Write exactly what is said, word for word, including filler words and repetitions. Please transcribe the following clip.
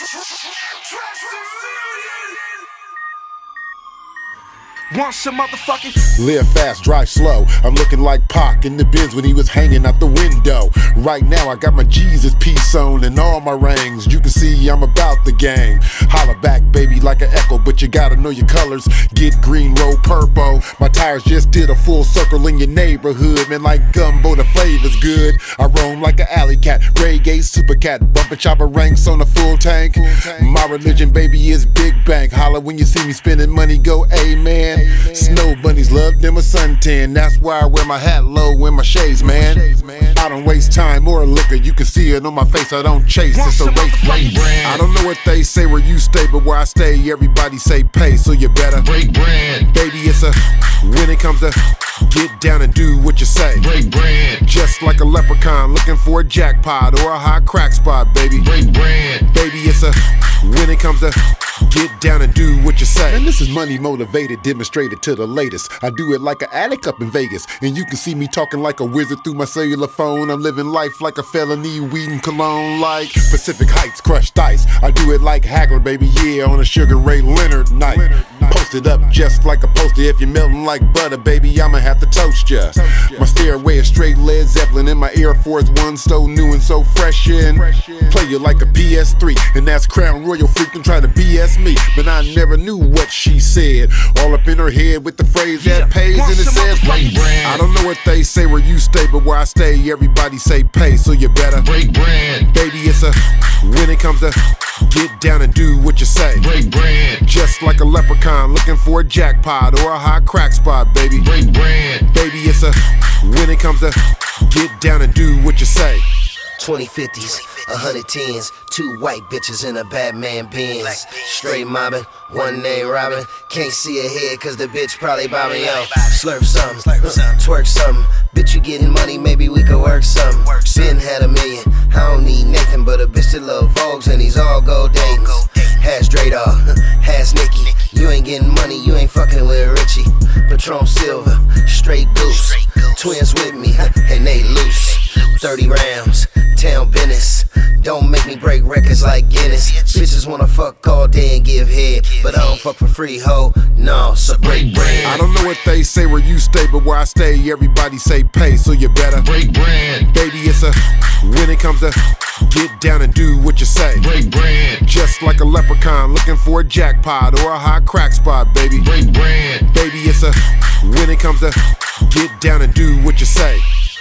Want some motherfucking Live fast, drive slow. I'm looking like Pac in the Benz when he was hanging out the window. Right now I got my Jesus piece on and all my rings. You can see I'm about the game. Holla back, baby, like an echo, but you gotta know your colors. Get green, roll purple. My tires just did a full circle in your neighborhood. Man, like gumbo, the flavor's good. I roam like an alley cat, reggae super cat, bumping chopper ranks on a full tank. My religion, baby, is big bank. Holla when you see me spending money, go amen. Snow bunnies love them a suntan. That's why I wear my hat low and my shades, man. I don't waste time or liquor. You can see it on my face. I don't chase. It's a race. Break brand. I don't know what they say where you stay, but where I stay, everybody say pay. So you better Break brand. baby, it's a when it comes to get down and do what you say. Break brand. Just like a leprechaun looking for a jackpot or a hot crack spot, baby. Break brand. Baby, it's a when it comes to get down and do what you say. And this is money motivated, demonstrated to the latest. I do it like an addict up in Vegas, and you can see me talking like a wizard through my cellular phone. I'm living life like a felony, weed and cologne like Pacific Heights, crushed ice. I do it like Hagler, baby, yeah, on a Sugar Ray Leonard night. Posted up just like a poster. If you're melting like butter, baby, I'ma have to toast ya. My stairway is straight Led Zeppelin, and my Air Force One so new and so fresh in. Play you like a P S three, and that's Crown Royal freaking trying to B S me. But I never knew what she said. All up in her head with the phrase that pays, and it says Break brand. I don't know what they say where you stay, but where I stay, everybody say pay. So you better Break brand. baby, it's a when it comes to get down and do what you say. Break brand. Just like a leprechaun looking for a jackpot or a hot crack spot, baby. Break brand. Baby, it's a when it comes to get down and do what you say. twenty fifties, a hundred tens, two white bitches in a Batman Benz. Straight mobbing, one name Robin. Can't see ahead cause the bitch probably bobbing out. Slurp something, uh, twerk something. Bitch, you getting money, maybe we could work something. Ben had a million, I don't need Nathan, but a bitch that love Vogues and these all gold Daytons. Has Dradar, has Nicki. You ain't getting money, you ain't fucking with Richie. Patron Silver, straight goose. Twins with me, and they loose. thirty rounds, town business. Don't make me break records like Guinness. Bitches wanna fuck all day and give head, but I don't fuck for free, ho. No, so break brand. I don't know what they say where you stay, but where I stay, everybody say pay. So you better Break brand. baby, it's a when it comes to get down and do what you say. Break brand. Just like a leprechaun looking for a jackpot or a hot crack spot, baby. Break brand. Baby, it's a when it comes to get down and do what you say.